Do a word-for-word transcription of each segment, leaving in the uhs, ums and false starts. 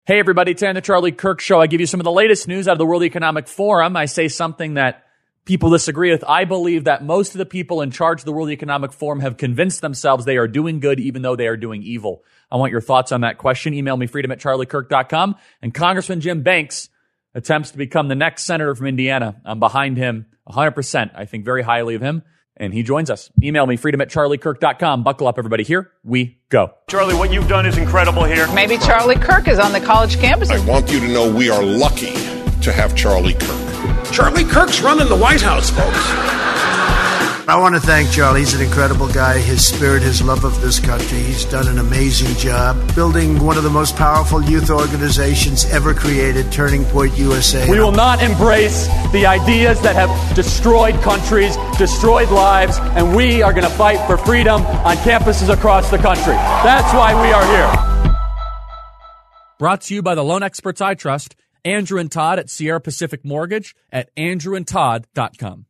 Hey, everybody, it's the Charlie Kirk Show. I give you some of the latest news out of the World Economic Forum. I say something that people disagree with. I believe that most of the people in charge of the World Economic Forum have convinced themselves they are doing good, even though they are doing evil. I want your thoughts on that question. Email me, freedom at charlie kirk dot com. And Congressman Jim Banks attempts to become the next senator from Indiana. I'm behind him one hundred percent. I think very highly of him. And he joins us. Email me, freedom at charlie kirk dot com. Buckle up, everybody. Here we go. Charlie, what you've done is incredible here. Maybe Charlie Kirk is on the college campus. I want you to know we are lucky to have Charlie Kirk. Charlie Kirk's running the White House, folks. I want to thank Charlie. He's an incredible guy. His spirit, his love of this country. He's done an amazing job building one of the most powerful youth organizations ever created, Turning Point U S A. We will not embrace the ideas that have destroyed countries, destroyed lives, and we are going to fight for freedom on campuses across the country. That's why we are here. Brought to you by the loan experts I trust, Andrew and Todd at Sierra Pacific Mortgage at andrew and todd dot com.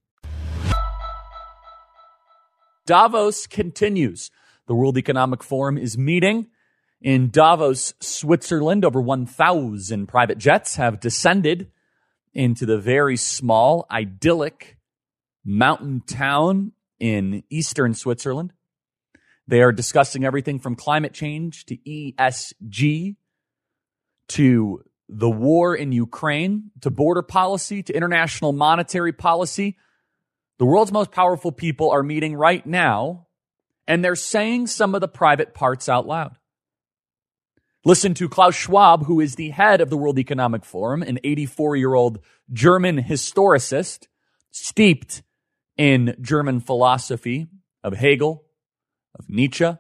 Davos continues. The World Economic Forum is meeting in Davos, Switzerland. Over one thousand private jets have descended into the very small, idyllic mountain town in eastern Switzerland. They are discussing everything from climate change to E S G to the war in Ukraine to border policy to international monetary policy. The world's most powerful people are meeting right now, and they're saying some of the private parts out loud. Listen to Klaus Schwab, who is the head of the World Economic Forum, an eighty-four-year-old German historicist steeped in German philosophy of Hegel, of Nietzsche,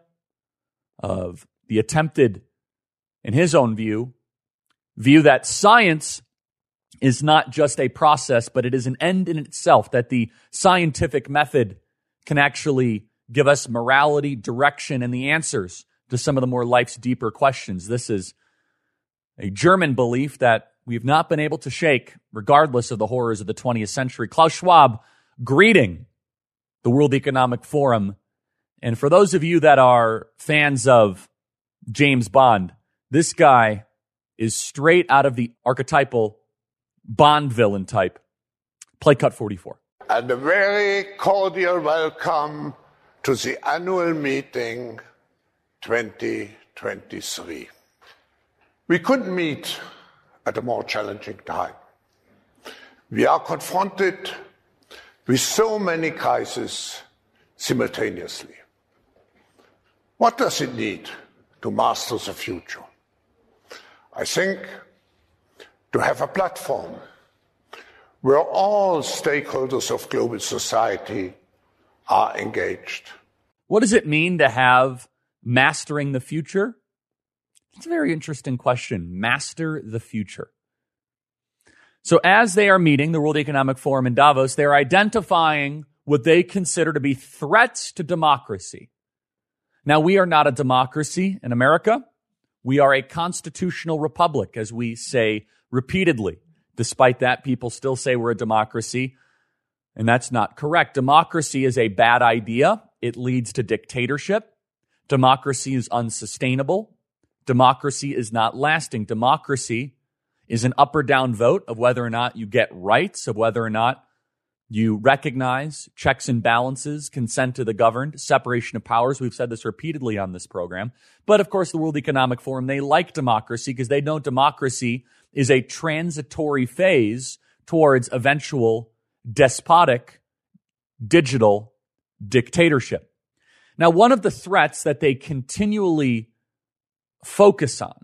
of the attempted, in his own view, view that science is not just a process, but it is an end in itself, that the scientific method can actually give us morality, direction, and the answers to some of the more life's deeper questions. This is a German belief that we've not been able to shake, regardless of the horrors of the twentieth century. Klaus Schwab greeting the World Economic Forum. And for those of you that are fans of James Bond, this guy is straight out of the archetypal Bond villain type. Play cut forty-four. And a very cordial welcome to the annual meeting twenty twenty-three. We couldn't meet at a more challenging time. We are confronted with so many crises simultaneously. What does it need to master the future? I think to have a platform where all stakeholders of global society are engaged. What does it mean to have mastering the future? It's a very interesting question. Master the future. So as they are meeting, the World Economic Forum in Davos, they're identifying what they consider to be threats to democracy. Now, we are not a democracy in America. We are a constitutional republic, as we say repeatedly. Despite that, people still say we're a democracy, and that's not correct. Democracy is a bad idea. It leads to dictatorship. Democracy is unsustainable. Democracy is not lasting. Democracy is an up or down vote of whether or not you get rights, of whether or not you recognize checks and balances, consent to the governed, separation of powers. We've said this repeatedly on this program. But of course, the World Economic Forum, they like democracy because they know democracy is a transitory phase towards eventual despotic digital dictatorship. Now, one of the threats that they continually focus on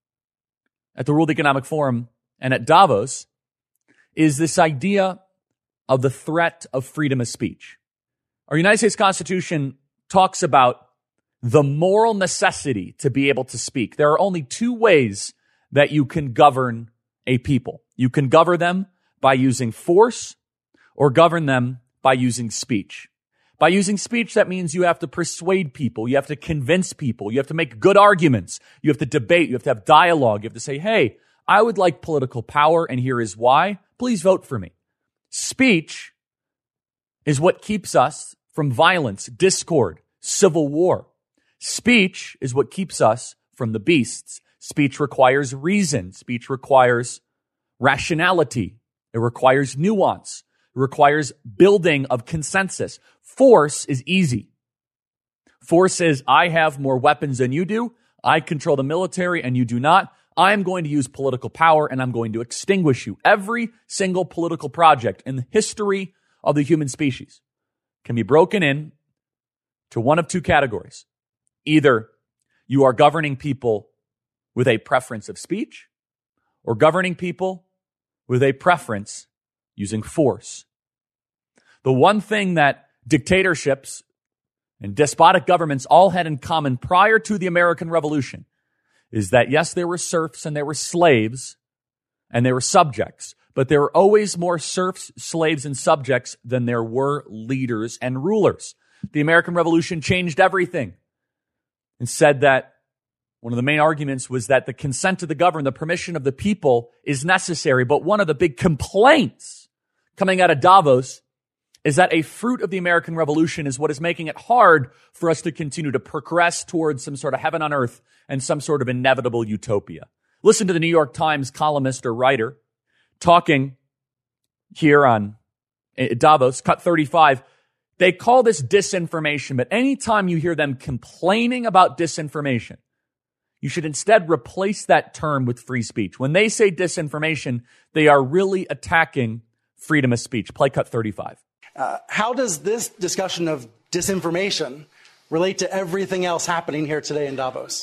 at the World Economic Forum and at Davos is this idea of the threat of freedom of speech. Our United States Constitution talks about the moral necessity to be able to speak. There are only two ways that you can govern a people. You can govern them by using force or govern them by using speech. By using speech, that means you have to persuade people. You have to convince people. You have to make good arguments. You have to debate. You have to have dialogue. You have to say, hey, I would like political power, and here is why. Please vote for me. Speech is what keeps us from violence, discord, civil war. Speech is what keeps us from the beasts. Speech requires reason. Speech requires rationality. It requires nuance. It requires building of consensus. Force is easy. Force is, I have more weapons than you do. I control the military and you do not. I'm going to use political power and I'm going to extinguish you. Every single political project in the history of the human species can be broken in to one of two categories. Either you are governing people with a preference of speech, or governing people with a preference using force. The one thing that dictatorships and despotic governments all had in common prior to the American Revolution is that, yes, there were serfs and there were slaves and there were subjects, but there were always more serfs, slaves, and subjects than there were leaders and rulers. The American Revolution changed everything and said that one of the main arguments was that the consent of the governed, the permission of the people is necessary. But one of the big complaints coming out of Davos is that a fruit of the American Revolution is what is making it hard for us to continue to progress towards some sort of heaven on earth and some sort of inevitable utopia. Listen to the New York Times columnist or writer talking here on Davos, cut thirty-five. They call this disinformation, but anytime you hear them complaining about disinformation, you should instead replace that term with free speech. When they say disinformation, they are really attacking freedom of speech. Play cut thirty-five. Uh, how does this discussion of disinformation relate to everything else happening here today in Davos?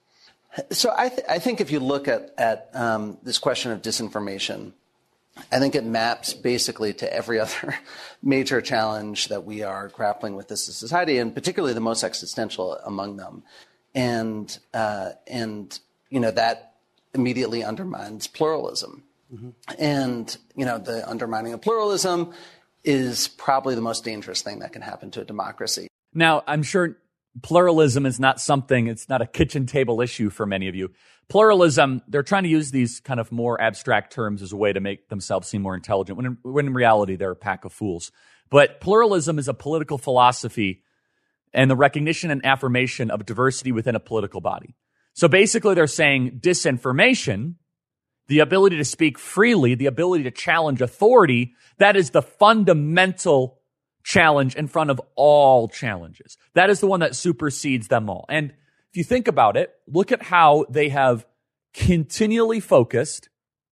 So I, th- I think if you look at, at um, this question of disinformation, I think it maps basically to every other major challenge that we are grappling with as a society, and particularly the most existential among them. And, uh, and you know, that immediately undermines pluralism. Mm-hmm. And, you know, the undermining of pluralism is probably the most dangerous thing that can happen to a democracy. Now, I'm sure pluralism is not something, it's not a kitchen table issue for many of you. Pluralism, they're trying to use these kind of more abstract terms as a way to make themselves seem more intelligent, when in, when in reality they're a pack of fools. But pluralism is a political philosophy and the recognition and affirmation of diversity within a political body. So basically they're saying disinformation, the ability to speak freely, the ability to challenge authority, that is the fundamental challenge in front of all challenges. That is the one that supersedes them all. And if you think about it, look at how they have continually focused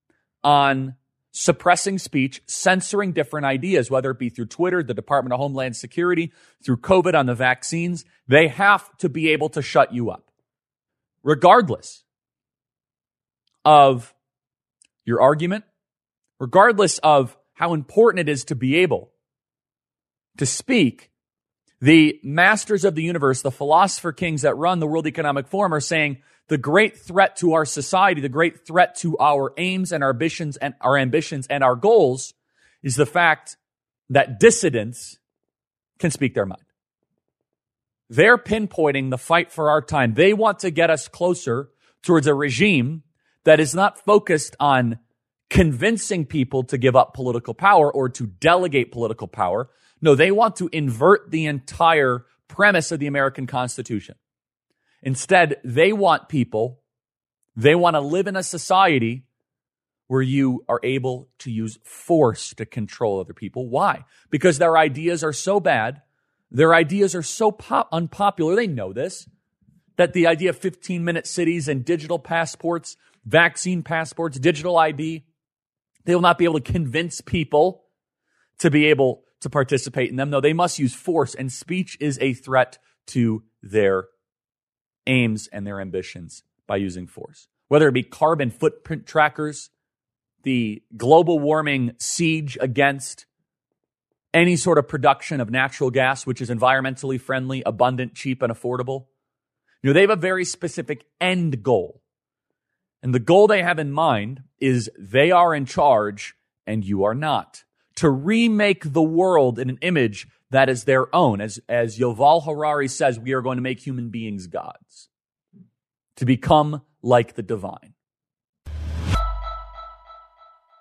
on suppressing speech, censoring different ideas, whether it be through Twitter, the Department of Homeland Security, through COVID on the vaccines. They have to be able to shut you up, regardless of your argument, regardless of how important it is to be able to speak. The masters of the universe, the philosopher kings that run the World Economic Forum, are saying the great threat to our society, the great threat to our aims and our ambitions and our ambitions and our goals is the fact that dissidents can speak their mind. They're pinpointing the fight for our time. They want to get us closer towards a regime that is not focused on convincing people to give up political power or to delegate political power. No, they want to invert the entire premise of the American Constitution. Instead, they want people, they want to live in a society where you are able to use force to control other people. Why? Because their ideas are so bad, their ideas are so pop- unpopular, they know this, that the idea of fifteen-minute cities and digital passports, vaccine passports, digital I D, they will not be able to convince people to be able to participate in them. No, they must use force, and speech is a threat to their aims and their ambitions by using force. Whether it be carbon footprint trackers, the global warming siege against any sort of production of natural gas, which is environmentally friendly, abundant, cheap, and affordable. You know, they have a very specific end goal. And the goal they have in mind is they are in charge and you are not. To remake the world in an image that is their own. As, as Yuval Harari says, we are going to make human beings gods. To become like the divine.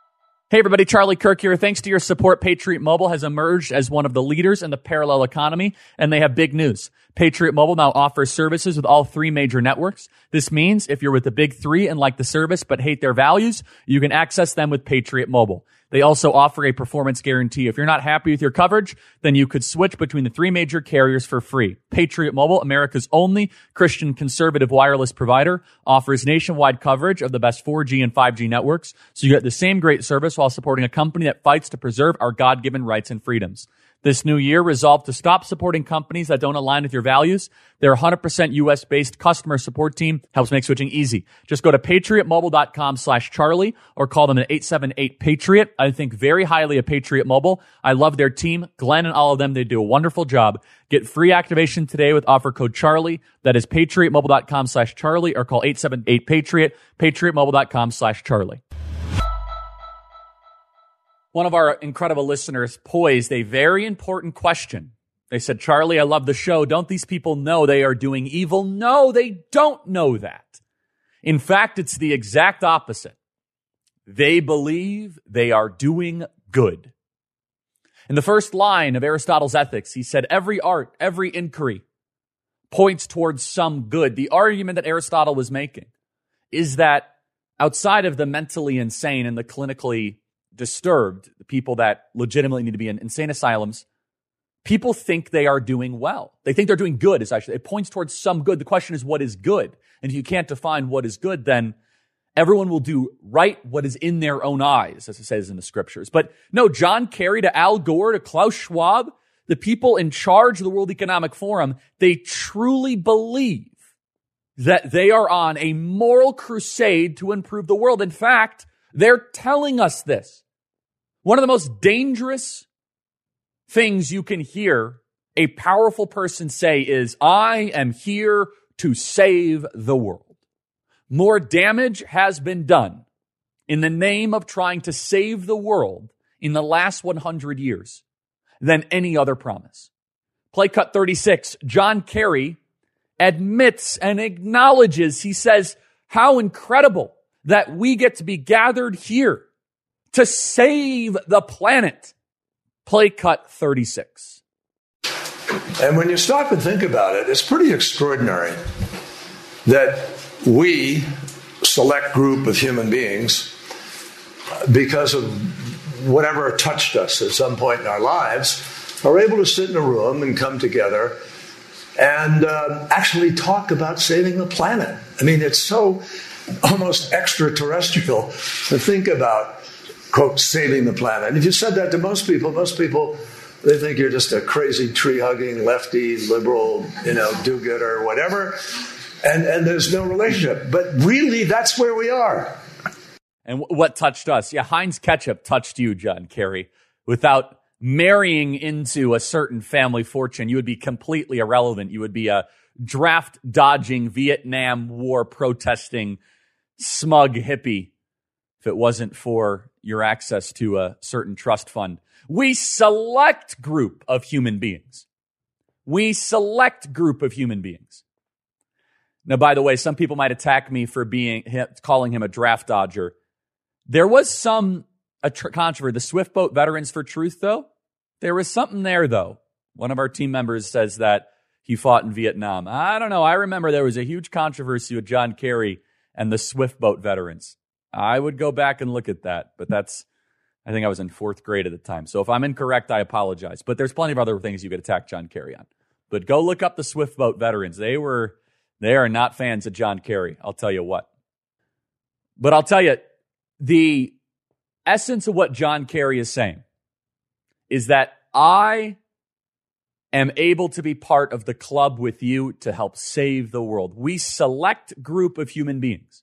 Hey everybody, Charlie Kirk here. Thanks to your support, Patriot Mobile has emerged as one of the leaders in the parallel economy, and they have big news. Patriot Mobile now offers services with all three major networks. This means if you're with the big three and like the service but hate their values, you can access them with Patriot Mobile. They also offer a performance guarantee. If you're not happy with your coverage, then you could switch between the three major carriers for free. Patriot Mobile, America's only Christian conservative wireless provider, offers nationwide coverage of the best four G and five G networks, so you get the same great service while supporting a company that fights to preserve our God-given rights and freedoms. This new year, resolve to stop supporting companies that don't align with your values. Their one hundred percent U S-based customer support team helps make switching easy. Just go to patriotmobile.com slash Charlie or call them at eight seven eight Patriot. I think very highly of Patriot Mobile. I love their team. Glenn and all of them, they do a wonderful job. Get free activation today with offer code Charlie. That is patriotmobile.com slash Charlie or call eight seven eight Patriot, patriotmobile.com slash Charlie. One of our incredible listeners posed a very important question. They said, Charlie, I love the show. Don't these people know they are doing evil? No, they don't know that. In fact, it's the exact opposite. They believe they are doing good. In the first line of Aristotle's Ethics, he said, every art, every inquiry points towards some good. The argument that Aristotle was making is that outside of the mentally insane and the clinically disturbed, the people that legitimately need to be in insane asylums, people think they are doing well. They think they're doing good. Is actually, it points towards some good. The question is, what is good? And if you can't define what is good, then everyone will do right what is in their own eyes, as it says in the scriptures. But no, John Kerry to Al Gore to Klaus Schwab, the people in charge of the World Economic Forum, they truly believe that they are on a moral crusade to improve the world. In fact, they're telling us this. One of the most dangerous things you can hear a powerful person say is, I am here to save the world. More damage has been done in the name of trying to save the world in the last one hundred years than any other promise. Play cut thirty-six. John Kerry admits and acknowledges, he says, how incredible that we get to be gathered here to save the planet. Play cut thirty-six. And when you stop and think about it, it's pretty extraordinary that we, select group of human beings, because of whatever touched us at some point in our lives, are able to sit in a room and come together and uh, actually talk about saving the planet. I mean, it's so almost extraterrestrial to think about, quote, saving the planet. And if you said that to most people, most people, they think you're just a crazy tree-hugging, lefty, liberal, you know, do-gooder, whatever. And, and there's no relationship. But really, that's where we are. And w- what touched us? Yeah, Heinz Ketchup touched you, John Kerry. Without marrying into a certain family fortune, you would be completely irrelevant. You would be a draft-dodging, Vietnam War protesting, smug hippie if it wasn't for your access to a certain trust fund. We select group of human beings. We select group of human beings. Now, by the way, some people might attack me for being calling him a draft dodger. There was some a tr- controversy. The Swift Boat Veterans for Truth, though, there was something there, though. One of our team members says that he fought in Vietnam. I don't know. I remember there was a huge controversy with John Kerry and the Swift Boat Veterans. I would go back and look at that, but that's, I think I was in fourth grade at the time. So if I'm incorrect, I apologize. But there's plenty of other things you could attack John Kerry on. But go look up the Swift Boat Veterans. They were, they are not fans of John Kerry. I'll tell you what. But I'll tell you, the essence of what John Kerry is saying is that I am able to be part of the club with you to help save the world. We select group of human beings,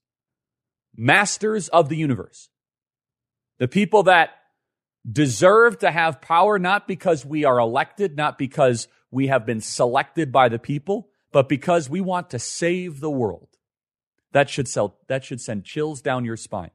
masters of the universe, the people that deserve to have power, not because we are elected, not because we have been selected by the people, but because we want to save the world. That should sell, that should send chills down your spine.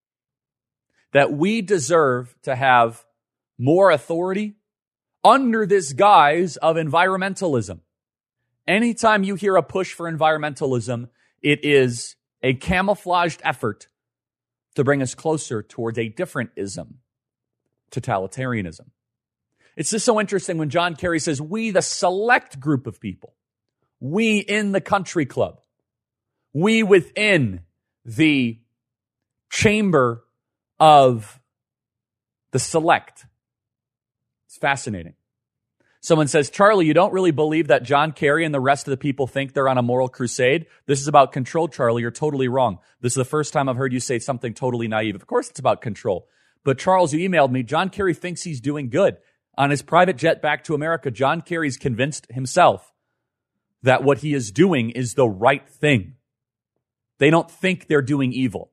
That we deserve to have more authority under this guise of environmentalism. Anytime you hear a push for environmentalism, it is a camouflaged effort to bring us closer towards a different ism, totalitarianism. It's just so interesting when John Kerry says, we, the select group of people, we in the country club, we within the chamber of the select. It's fascinating. Someone says, Charlie, you don't really believe that John Kerry and the rest of the people think they're on a moral crusade? This is about control, Charlie. You're totally wrong. This is the first time I've heard you say something totally naive. Of course it's about control. But Charles, you emailed me, John Kerry thinks he's doing good. On his private jet back to America, John Kerry's convinced himself that what he is doing is the right thing. They don't think they're doing evil.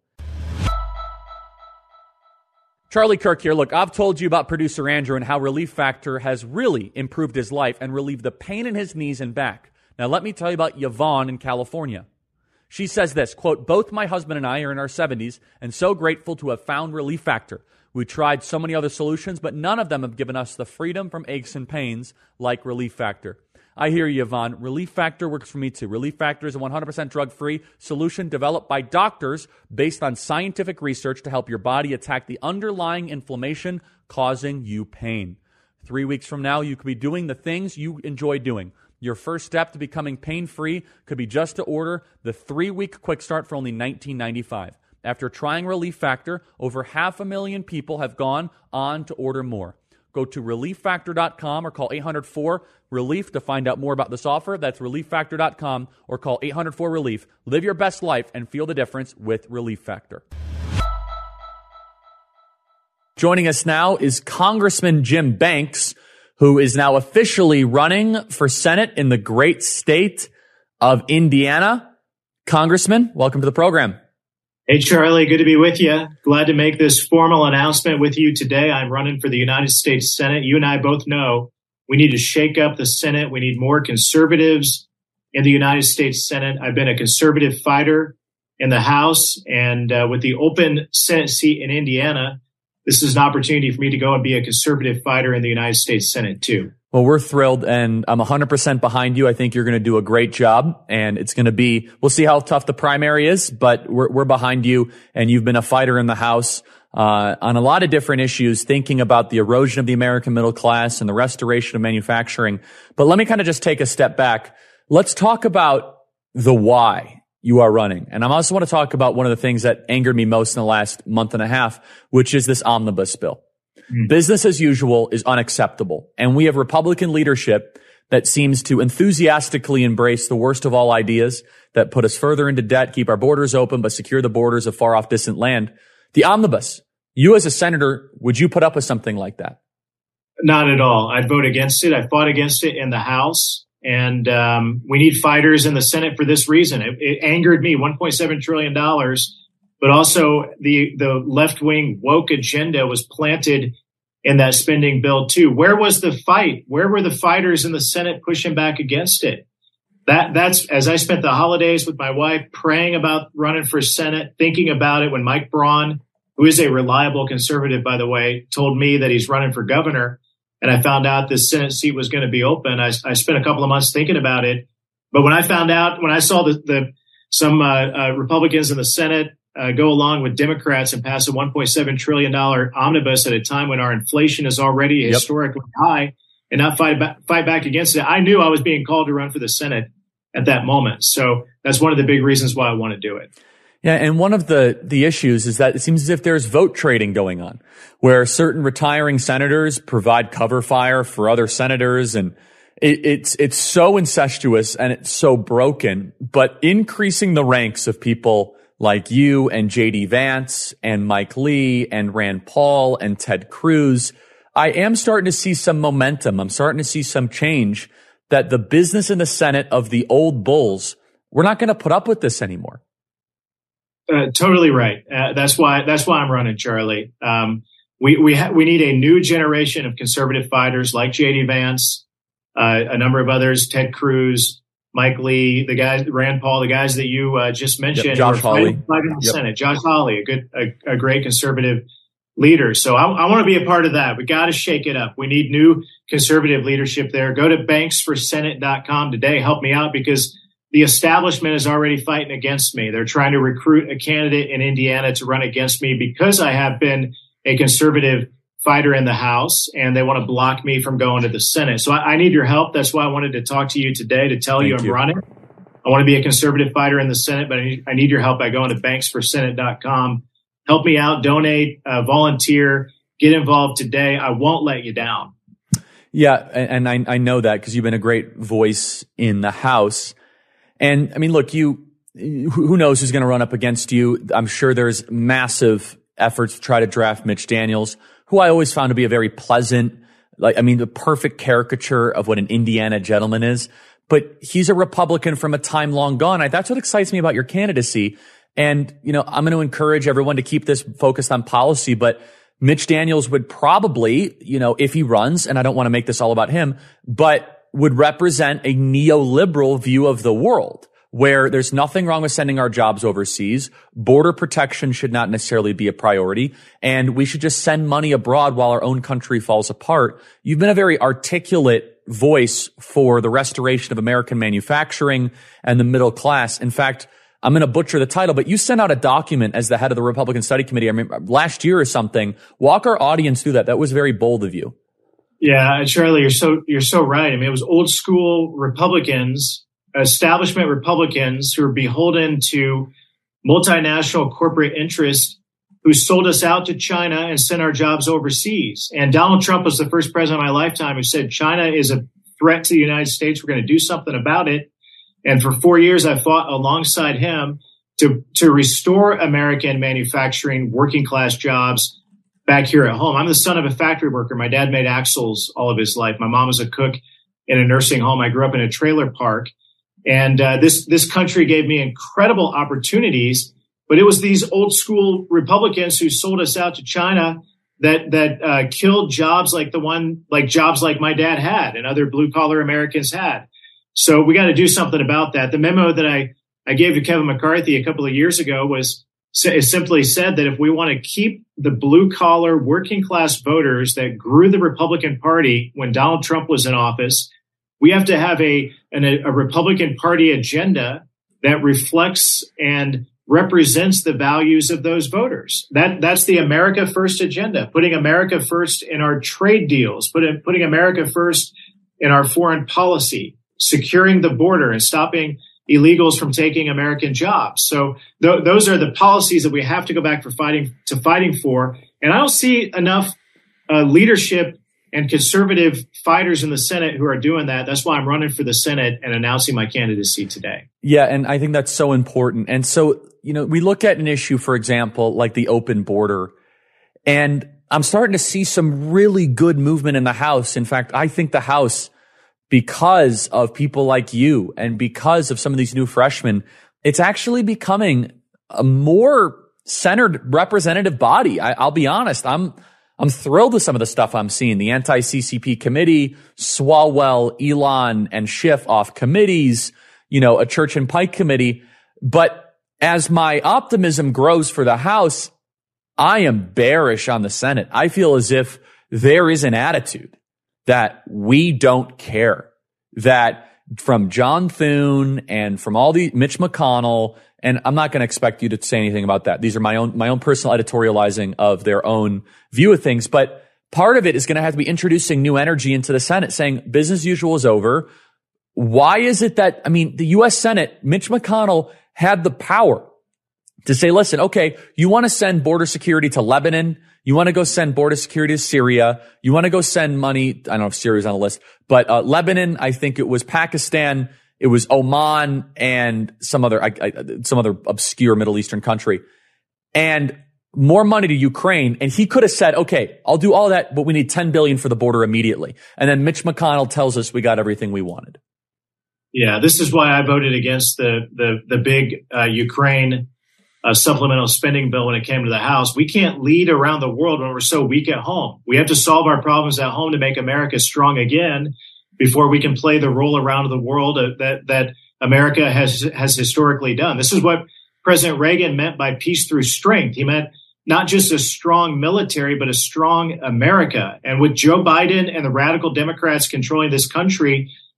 Charlie Kirk here. Look, I've told you about producer Andrew and how Relief Factor has really improved his life and relieved the pain in his knees and back. Now, let me tell you about Yvonne in California. She says this, quote, both my husband and I are in our seventies and so grateful to have found Relief Factor. We tried so many other solutions, but none of them have given us the freedom from aches and pains like Relief Factor. I hear you, Yvonne. Relief Factor works for me too. Relief Factor is a one hundred percent drug-free solution developed by doctors based on scientific research to help your body attack the underlying inflammation causing you pain. Three weeks from now, you could be doing the things you enjoy doing. Your first step to becoming pain-free could be just to order the three-week quick start for only nineteen ninety-five dollars. After trying Relief Factor, over half a million people have gone on to order more. Go to relief factor dot com or call eight hundred four relief to find out more about this offer. That's relief factor dot com or call eight hundred four relief. Live your best life and feel the difference with Relief Factor. Joining us now is Congressman Jim Banks, who is now officially running for Senate in the great state of Indiana. Congressman, welcome to the program. Hey, Charlie, good to be with you. Glad to make this formal announcement with you today. I'm running for the United States Senate. You and I both know we need to shake up the Senate. We need more conservatives in the United States Senate. I've been a conservative fighter in the House, and uh, with the open Senate seat in Indiana, this is an opportunity for me to go and be a conservative fighter in the United States Senate, too. Well, we're thrilled, and I'm one hundred percent behind you. I think you're going to do a great job, and it's going to be, we'll see how tough the primary is, but we're, we're behind you, and you've been a fighter in the House uh, on a lot of different issues, thinking about the erosion of the American middle class and the restoration of manufacturing. But let me kind of just take a step back. Let's talk about the why you are running. And I also want to talk about one of the things that angered me most in the last month and a half, which is this omnibus bill. Mm. Business as usual is unacceptable. And we have Republican leadership that seems to enthusiastically embrace the worst of all ideas that put us further into debt, keep our borders open, but secure the borders of far off distant land. The omnibus, you as a senator, would you put up with something like that? Not at all. I'd vote against it. I fought against it in the House. And um, we need fighters in the Senate for this reason. It, it angered me, one point seven trillion dollars. But also the, the left-wing woke agenda was planted in that spending bill too. Where was the fight? Where were the fighters in the Senate pushing back against it? That that's as I spent the holidays with my wife praying about running for Senate, thinking about it when Mike Braun, who is a reliable conservative, by the way, told me that he's running for governor, and I found out this Senate seat was going to be open. I, I spent a couple of months thinking about it. But when I found out, when I saw the, the some uh, uh, Republicans in the Senate Uh, go along with Democrats and pass a one point seven trillion dollars omnibus at a time when our inflation is already yep. historically high, and not fight back, fight back against it. I knew I was being called to run for the Senate at that moment. So that's one of the big reasons why I want to do it. Yeah, and one of the, the issues is that it seems as if there's vote trading going on, where certain retiring senators provide cover fire for other senators, and it, it's it's so incestuous and it's so broken, but increasing the ranks of people like you and J D Vance and Mike Lee and Rand Paul and Ted Cruz, I am starting to see some momentum. I'm starting to see some change that the business in the Senate of the old bulls, we're not going to put up with this anymore. Uh, totally right. Uh, that's why that's why I'm running, Charlie. Um, we we ha- we need a new generation of conservative fighters like J D Vance, uh, a number of others, Ted Cruz, Mike Lee, the guys, Rand Paul, the guys that you uh, just mentioned. Yep, Josh Hawley. Fighting in the yep. Senate. Josh Hawley, a good, a, a great conservative leader. So I, I want to be a part of that. We got to shake it up. We need new conservative leadership there. Go to banks for senate dot com today. Help me out, because the establishment is already fighting against me. They're trying to recruit a candidate in Indiana to run against me because I have been a conservative fighter in the House, and they want to block me from going to the Senate. So I, I need your help. That's why I wanted to talk to you today to tell Thank you I'm you. running. I want to be a conservative fighter in the Senate, but I need, I need your help by going to banks for senate dot com. Help me out, donate, uh, volunteer, get involved today. I won't let you down. Yeah, and, and I, I know that because you've been a great voice in the House. And I mean, look, you, who knows who's going to run up against you? I'm sure there's massive efforts to try to draft Mitch Daniels, who I always found to be a very pleasant, like, I mean, the perfect caricature of what an Indiana gentleman is. But he's a Republican from a time long gone. I, that's what excites me about your candidacy. And, you know, I'm going to encourage everyone to keep this focused on policy, but Mitch Daniels would probably, you know, if he runs, and I don't want to make this all about him, but would represent a neoliberal view of the world where there's nothing wrong with sending our jobs overseas. Border protection should not necessarily be a priority, and we should just send money abroad while our own country falls apart. You've been a very articulate voice for the restoration of American manufacturing and the middle class. In fact, I'm going to butcher the title, but you sent out a document as the head of the Republican Study Committee, I mean, last year or something. Walk our audience through that. That was very bold of you. Yeah, Charlie, you're so you're so right. I mean, it was old school Republicans, establishment Republicans who are beholden to multinational corporate interests who sold us out to China and sent our jobs overseas. And Donald Trump was the first president of my lifetime who said China is a threat to the United States. We're going to do something about it. And for four years, I fought alongside him to, to restore American manufacturing, working class jobs back here at home. I'm the son of a factory worker. My dad made axles all of his life. My mom was a cook in a nursing home. I grew up in a trailer park. And uh, this, this country gave me incredible opportunities, but it was these old school Republicans who sold us out to China that, that uh, killed jobs like the one, like jobs like my dad had and other blue collar Americans had. So we got to do something about that. The memo that I, I gave to Kevin McCarthy a couple of years ago was it simply said that if we want to keep the blue collar working class voters that grew the Republican Party when Donald Trump was in office, we have to have a, an, a Republican Party agenda that reflects and represents the values of those voters. That that's the America First agenda, putting America first in our trade deals, putting, putting America first in our foreign policy, securing the border and stopping illegals from taking American jobs. So th- those are the policies that we have to go back for fighting to fighting for. And I don't see enough uh, leadership and conservative fighters in the Senate who are doing that. That's why I'm running for the Senate and announcing my candidacy today. Yeah, and I think that's so important. And so, you know, we look at an issue, for example, like the open border, and I'm starting to see some really good movement in the House. In fact, I think the House, because of people like you and because of some of these new freshmen, it's actually becoming a more centered representative body. I, I'll be honest. I'm, I'm thrilled with some of the stuff I'm seeing. The anti-C C P committee, Swalwell, Elon, and Schiff off committees, you know, a Church and Pike committee. But as my optimism grows for the House, I am bearish on the Senate. I feel as if there is an attitude that we don't care, that from John Thune and from all the Mitch McConnell, and I'm not going to expect you to say anything about that. These are my own, my own personal editorializing of their own view of things. But part of it is going to have to be introducing new energy into the Senate, saying business as usual is over. Why is it that, I mean, the U S Senate, Mitch McConnell had the power to say, listen, okay, you want to send border security to Lebanon. You want to go send border security to Syria. You want to go send money. I don't know if Syria's on the list, but uh, Lebanon, I think it was Pakistan, it was Oman, and some other, I, I, some other obscure Middle Eastern country, and more money to Ukraine. And he could have said, okay, I'll do all that, but we need ten billion dollars for the border immediately. And then Mitch McConnell tells us we got everything we wanted. Yeah, this is why I voted against the the the big uh, Ukraine uh, supplemental spending bill when it came to the House. We can't lead around the world when we're so weak at home. We have to solve our problems at home to make America strong again before we can play the role around the world that that America has has historically done. This is what President Reagan meant by peace through strength. He meant not just a strong military, but a strong America. And with Joe Biden and the radical Democrats controlling this country,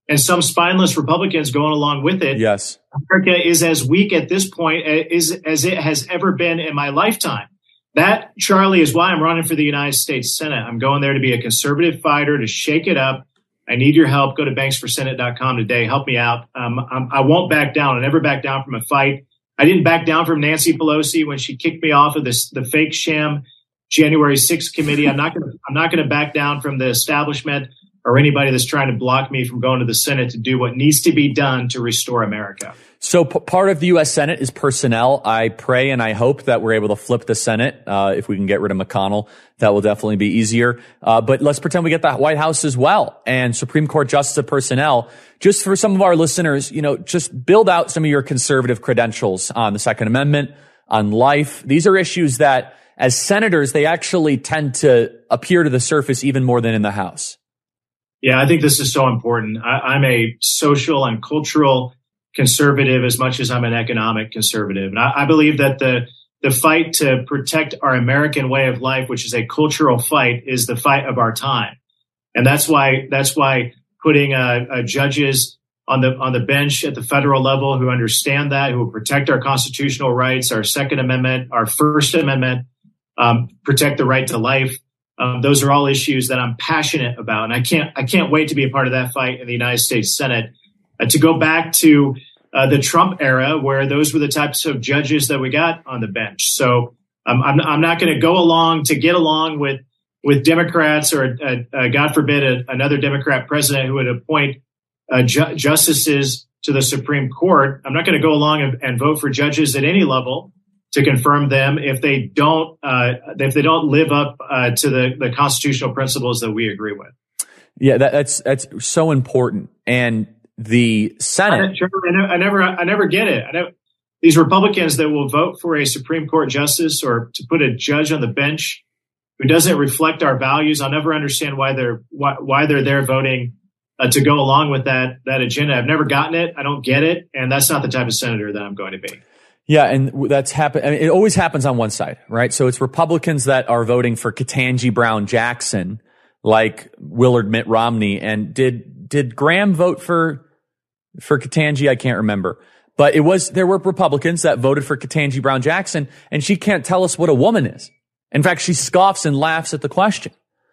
and some spineless Republicans going along with it. Yes. America is as weak at this point as, as it has ever been in my lifetime. That, Charlie, is why I'm running for the United States Senate. I'm going there to be a conservative fighter, to shake it up. I need your help. Go to banks for senate dot com today. Help me out. Um, I'm, I won't back down. I never back down from a fight. I didn't back down from Nancy Pelosi when she kicked me off of this, the fake sham January sixth committee. I'm not going to, I'm not going to back down from the establishment or anybody that's trying to block me from going to the Senate to do what needs to be done to restore America. So p- part of the U S Senate is personnel. I pray and I hope that we're able to flip the Senate. Uh, if we can get rid of McConnell, that will definitely be easier. Uh, but let's pretend we get the White House as well, and Supreme Court Justice of Personnel. Just for some of our listeners, you know, just build out some of your conservative credentials on the Second Amendment, on life. These are issues that, as senators, they actually tend to appear to the surface even more than in the House. Yeah, I think this is so important. I, I'm a social and cultural conservative as much as I'm an economic conservative. And I, I believe that the the fight to protect our American way of life, which is a cultural fight, is the fight of our time. And that's why that's why putting uh, uh, judges on the on the bench at the federal level who understand that, who will protect our constitutional rights, our Second Amendment, our First Amendment, um, protect the right to life. Um, those are all issues that I'm passionate about, and I can't I can't wait to be a part of that fight in the United States Senate. Uh, to go back to uh, the Trump era, where those were the types of judges that we got on the bench. So um, I'm I'm not going to go along to get along with with Democrats or uh, uh, God forbid a, another Democrat president who would appoint uh, ju- justices to the Supreme Court. I'm not going to go along and, and vote for judges at any level to confirm them if they don't uh, if they don't live up uh, to the, the constitutional principles that we agree with. Yeah, that, that's that's so important. And the Senate, I, I, I never I never get it. I never, these Republicans that will vote for a Supreme Court justice or to put a judge on the bench who doesn't reflect our values, I'll never understand why they're why, why they're there voting uh, to go along with that that agenda. I've never gotten it. I don't get it, and that's not the type of senator that I'm going to be. Yeah, and that's happened. I mean, it always happens on one side, right? So it's Republicans that are voting for Ketanji Brown Jackson, like Willard Mitt Romney. And did did Graham vote for for Ketanji? I can't remember, but it was there were Republicans that voted for Ketanji Brown Jackson, and she can't tell us what a woman is. In fact, she scoffs and laughs at the question.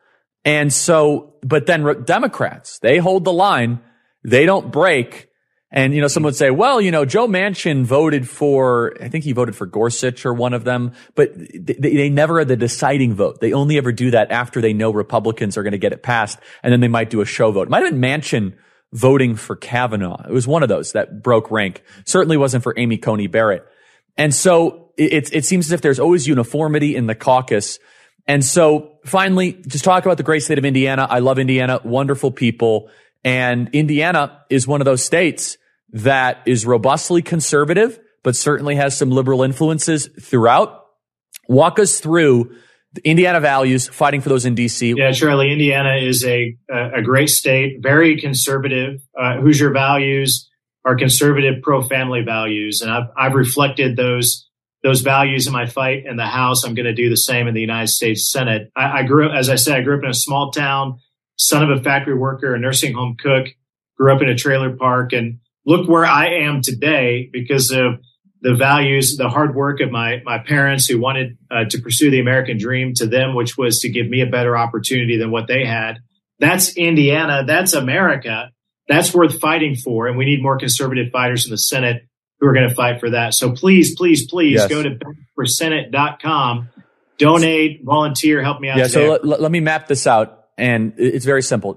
And so, but then Democrats, they hold the line, they don't break. And, you know, someone would say, well, you know, Joe Manchin voted for, I think he voted for Gorsuch or one of them, but they, they never had the deciding vote. They only ever do that after they know Republicans are going to get it passed, and then they might do a show vote. It might have been Manchin voting for Kavanaugh. It was one of those that broke rank. Certainly wasn't for Amy Coney Barrett. And so it, it seems as if there's always uniformity in the caucus. And so finally, just talk about the great state of Indiana. I love Indiana, wonderful people. And Indiana is one of those states that is robustly conservative, but certainly has some liberal influences throughout. Walk us through the Indiana values, fighting for those in D C. Yeah, Charlie, Indiana is a a great state, very conservative. Uh, Hoosier values are conservative, pro-family values, and I've I've reflected those those values in my fight in the House. I'm going to do the same in the United States Senate. I, I grew up, as I said, I grew up in a small town, son of a factory worker, a nursing home cook. Grew up in a trailer park, and look where I am today because of the values, the hard work of my my parents who wanted uh, to pursue the American dream to them, which was to give me a better opportunity than what they had. That's Indiana. That's America. That's worth fighting for. And we need more conservative fighters in the Senate who are going to fight for that. So please, please, please yes. go to bank for senate dot com, donate, volunteer, help me out. Yeah. Today. So let, let me map this out. And it's very simple.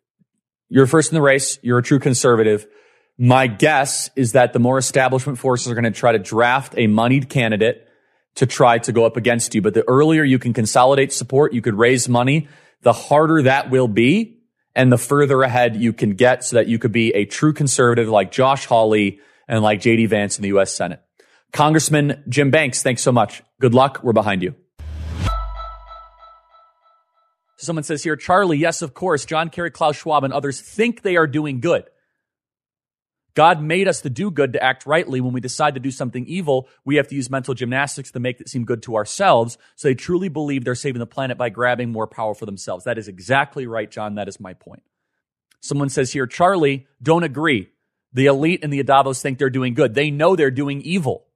You're first in the race. You're a true conservative. My guess is that the more establishment forces are going to try to draft a moneyed candidate to try to go up against you. But the earlier you can consolidate support, you could raise money, the harder that will be and the further ahead you can get so that you could be a true conservative like Josh Hawley and like J D Vance in the U S Senate. Congressman Jim Banks, thanks so much. Good luck. We're behind you. Someone says here, Charlie, yes, of course, John Kerry, Klaus Schwab, and others think they are doing good. God made us to do good, to act rightly. When we decide to do something evil, we have to use mental gymnastics to make it seem good to ourselves. So they truly believe they're saving the planet by grabbing more power for themselves. That is exactly right, John. That is my point. Someone says here, Charlie, don't agree. The elite and the Davos think they're doing good. They know they're doing evil.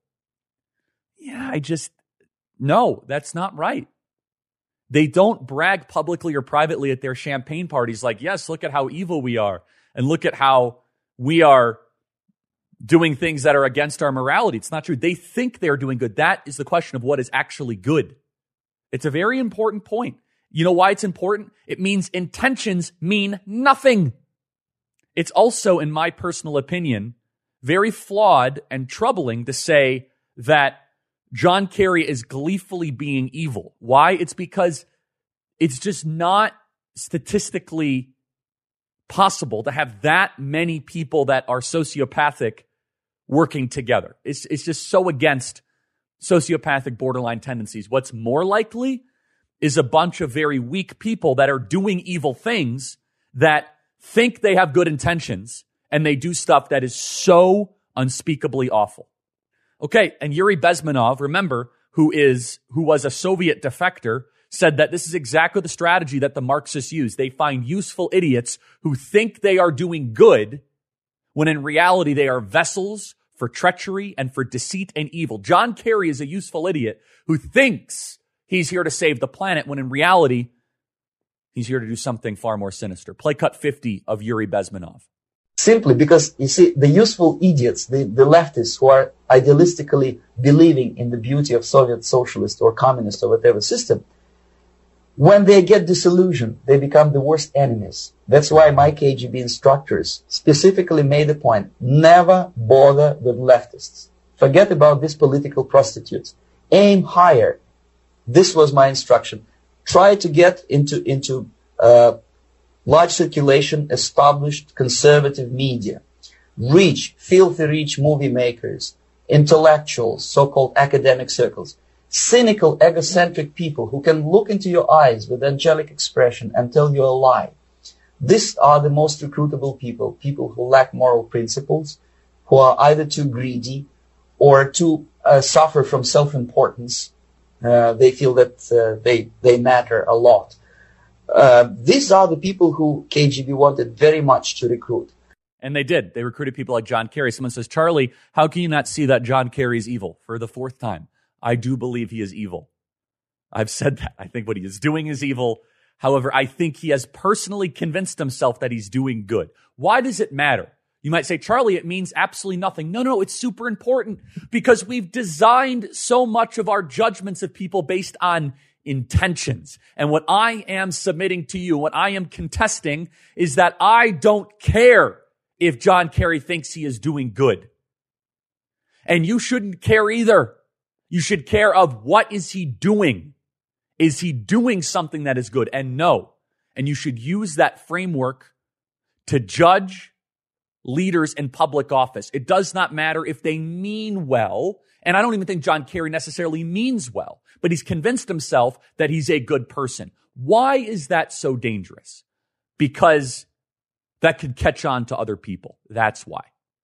Yeah, I just, no, that's not right. They don't brag publicly or privately at their champagne parties like, yes, look at how evil we are. And look at how we are doing things that are against our morality. It's not true. They think they're doing good. That is the question of what is actually good. It's a very important point. You know why it's important? It means intentions mean nothing. It's also, in my personal opinion, very flawed and troubling to say that John Kerry is gleefully being evil. Why? It's because it's just not statistically possible to have that many people that are sociopathic working together. It's, it's just so against sociopathic borderline tendencies. What's more likely is a bunch of very weak people that are doing evil things that think they have good intentions and they do stuff that is so unspeakably awful. Okay, and Yuri Bezmenov, remember, who is who was a Soviet defector, said that this is exactly the strategy that the Marxists use. They find useful idiots who think they are doing good when in reality they are vessels for treachery and for deceit and evil. John Kerry is a useful idiot who thinks he's here to save the planet when in reality he's here to do something far more sinister. Play cut fifty of Yuri Bezmenov. Simply because, you see, the useful idiots, the, the leftists who are idealistically believing in the beauty of Soviet socialist or communist or whatever system, when they get disillusioned, they become the worst enemies. That's why my K G B instructors specifically made the point, never bother with leftists. Forget about these political prostitutes. Aim higher. This was my instruction. Try to get into, into, uh, large circulation, established conservative media. Rich, filthy rich movie makers, intellectuals, so-called academic circles, cynical, egocentric people who can look into your eyes with angelic expression and tell you a lie. These are the most recruitable people, people who lack moral principles, who are either too greedy or too uh, suffer from self-importance. Uh, they feel that uh, they, they matter a lot. Uh, these are the people who K G B wanted very much to recruit. And they did. They recruited people like John Kerry. Someone says, Charlie, how can you not see that John Kerry is evil? For the fourth time, I do believe he is evil. I've said that. I think what he is doing is evil. However, I think he has personally convinced himself that he's doing good. Why does it matter? You might say, Charlie, it means absolutely nothing. No, no, it's super important because we've designed so much of our judgments of people based on intentions. And what I am submitting to you, what I am contesting is that I don't care if John Kerry thinks he is doing good. And you shouldn't care either. You should care of what is he doing? Is he doing something that is good? And no. And you should use that framework to judge leaders in public office. It does not matter if they mean well. And I don't even think John Kerry necessarily means well, but he's convinced himself that he's a good person. Why is that so dangerous? Because that could catch on to other people. That's why.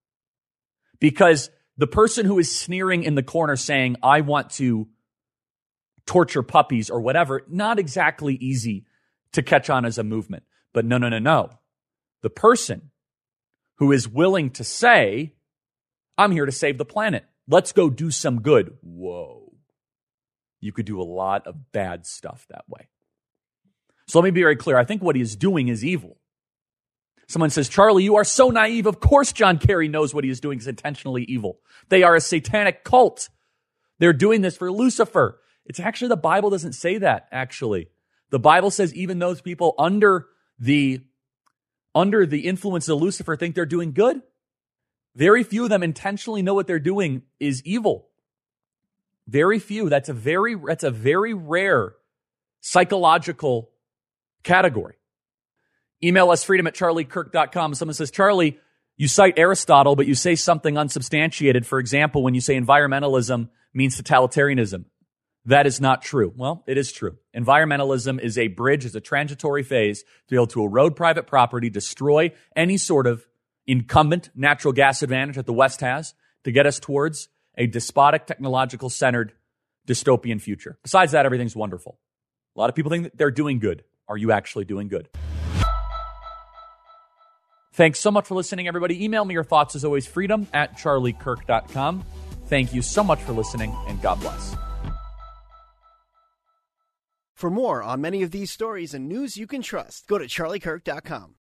Because the person who is sneering in the corner saying, I want to torture puppies or whatever, not exactly easy to catch on as a movement. But no, no, no, no. The person who is willing to say, I'm here to save the planet. Let's go do some good. Whoa. You could do a lot of bad stuff that way. So let me be very clear. I think what he is doing is evil. Someone says, Charlie, you are so naive. Of course John Kerry knows what he is doing is intentionally evil. They are a satanic cult. They're doing this for Lucifer. It's actually, the Bible doesn't say that, actually. The Bible says even those people under the, under the influence of Lucifer think they're doing good. Very few of them intentionally know what they're doing is evil. Very few. That's a very, that's a very rare psychological category. Email us freedom at charlie kirk dot com. Someone says, Charlie, you cite Aristotle, but you say something unsubstantiated. For example, when you say environmentalism means totalitarianism. That is not true. Well, it is true. Environmentalism is a bridge, is a transitory phase to be able to erode private property, destroy any sort of incumbent natural gas advantage that the West has to get us towards a despotic, technological-centered dystopian future. Besides that, everything's wonderful. A lot of people think that they're doing good. Are you actually doing good? Thanks so much for listening, everybody. Email me your thoughts, as always, freedom at charlie kirk dot com. Thank you so much for listening, and God bless. For more on many of these stories and news you can trust, go to charlie kirk dot com.